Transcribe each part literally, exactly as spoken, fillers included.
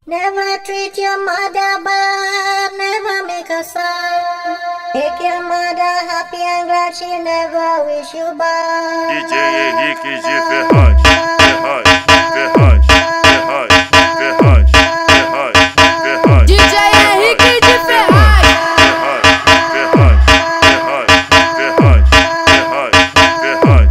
Never treat your mother bad, never make her sad. Make your mother happy and glad, she never wish you bad. D J Henrique de Ferraz, Ferraz, Ferraz, Ferraz, Ferraz, Ferraz, Ferraz. D J Henrique de Ferraz. Ferraz, Ferraz, Ferraz, Ferraz, Ferraz,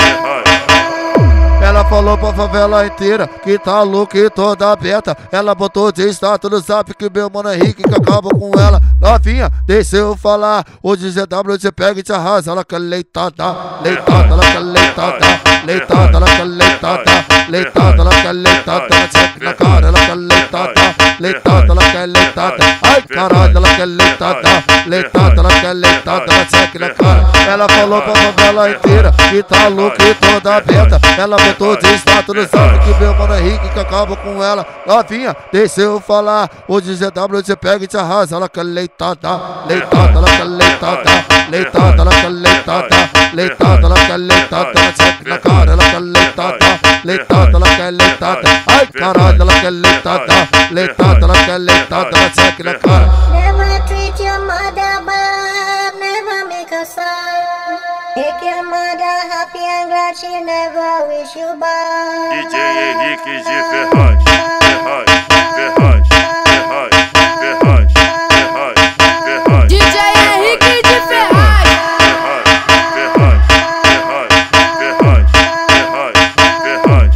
Ferraz. Ela falou pra favela inteira que tá louca e toda aberta. Ela botou de status no zap que meu mano Henrique que acaba com ela. Novinha, deixa eu falar. Hoje Z W te pega e te arrasa. Ela quer leitada, leitada, ela quer leitada, leitada, ela quer leitada, leitada, ela quer leitada. Ela cheque na cara, ela quer leitada, leitada, ela quer leitada. Ai caralho, ela quer leitada, leitada, ela quer leitada. Ela cheque na cara. Ela falou pra favela inteira que tá louca e toda aberta. Ela botou de status no zap que meu mano Henrique que acaba com ela. Novinha, deixa eu falar. Hoje Z W te pega e te arrasa. Ela quer leitada, leitada, ela quer leitada, leitada, ela quer leitada, leitada, ela quer leitada. Ela cheque na cara, ela quer leitada, leitada, ela quer leitada. Ai caralho, ela quer leitada, leitada, ela quer leitada. Ela cheque na cara. Never treat your mother bad, never make her sad. Make your mother happy and glad, she never wish you bad. D J Henrique de Ferraz, Ferraz, Ferraz, Ferraz, Ferraz, Ferraz, Ferraz. D J Henrique de Ferraz. Ferraz, Ferraz, Ferraz, Ferraz, Ferraz,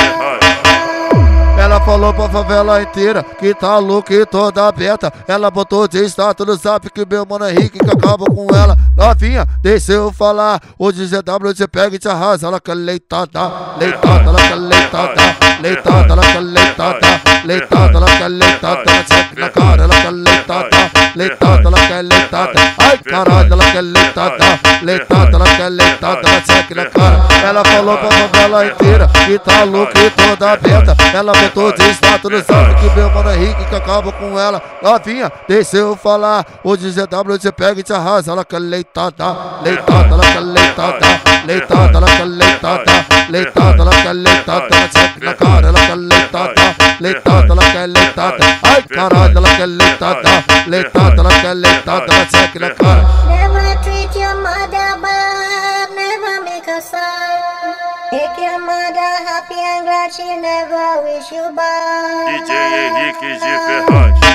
Ferraz. Ela falou pra favela inteira que tá louca e toda aberta. Ela botou de status no zap que meu mano Henrique que acaba com ela. Novinha, deixa eu falar. Hoje Z W te pega e te arrasa. Ela quer leitada, leitada, ela quer leitada, leitada, ela quer leitada, leitada, ela quer leitada. Ela cheque na cara, ela quer leitada, leitada, ela quer leitada. Ai caralho, ela quer leitada, leitada, ela quer leitada. Ela cheque na cara. Ela falou pra favela inteira que tá louca e toda aberta. Ela botou de status no zap que meu mano Henrique que acaba com ela. Novinha, deixa eu falar. Hoje Z W te pega e te arrasa. Ela quer leitada, leitada, ela quer leitada, leitada, ela quer leitada, leitada, ela quer leitada. Ela cheque na cara, ela quer leitada, leitada, ela quer leitada. Ai caralho, ela quer leitada, leitada, ela quer leitada. Ela cheque na cara. Never treat your mother bad, never make her sad. Make your mother happy and glad, she never wish you bad. D J Henrique de Ferraz.